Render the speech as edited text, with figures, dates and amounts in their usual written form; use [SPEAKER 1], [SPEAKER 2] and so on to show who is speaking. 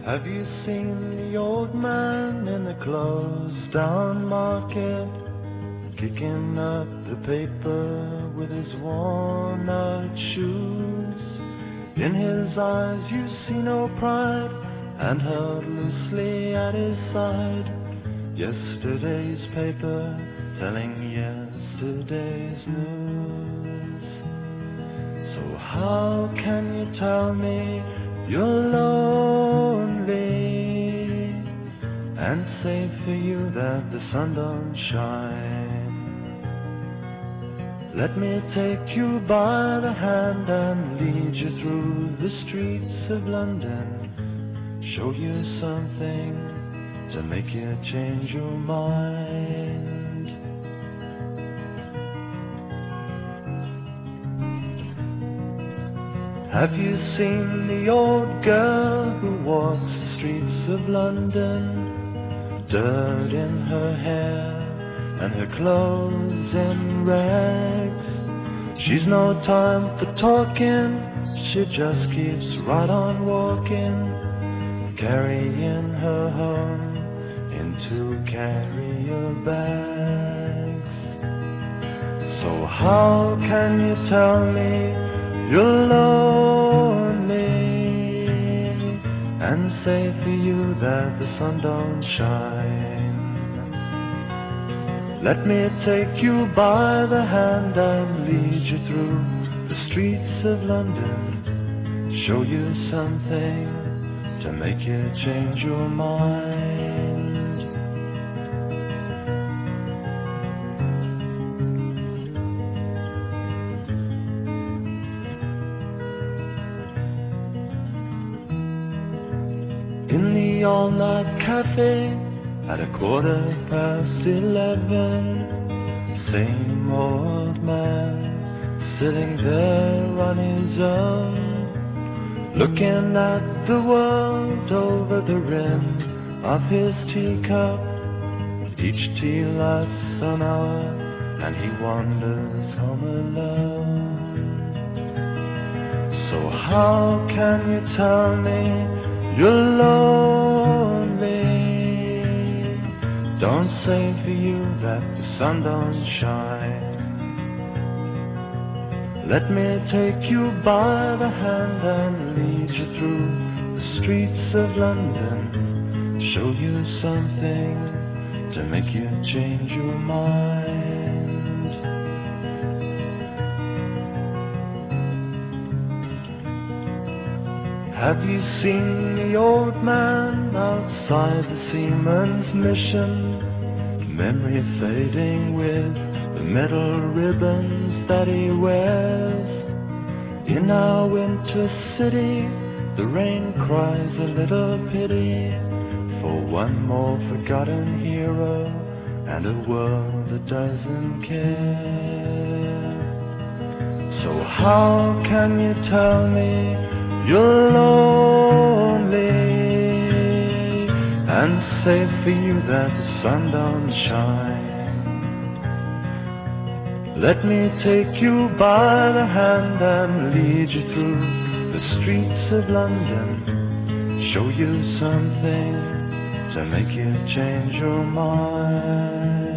[SPEAKER 1] Have you seen the old man in the closed down market, kicking up the paper with his worn out shoes? In his eyes you see no pride, and held loosely at his side, yesterday's paper telling yesterday's news. So how can you tell me you're lonely, and say for you that the sun don't shine? Let me take you by the hand and lead you through the streets of London, show you something to make you change your mind. Have you seen the old girl who walks the streets of London, dirt in her hair and her clothes in rags? She's no time for talking, she just keeps right on walking, carrying her home in 2 carrier bags. So how can you tell me you're lonely, and say for you that the sun don't shine? Let me take you by the hand and lead you through the streets of London, show you something to make you change your mind. In the all-night cafe at 11:15, same old man sitting there on his own, looking at the world over the rim of his teacup. Each tea lasts an hour and he wanders home alone. So how can you tell me you're lonely? Don't say for you that the sun don't shine. Let me take you by the hand and lead you through the streets of London, show you something to make you change your mind. Have you seen the old man outside the Seaman's Mission, memory fading with the metal ribbons that he wears? In our winter city, the rain cries a little pity for one more forgotten hero and a world that doesn't care. So how can you tell me you're lonely, and say for you that the sun don't shine? Let me take you by the hand and lead you through the streets of London, show you something to make you change your mind.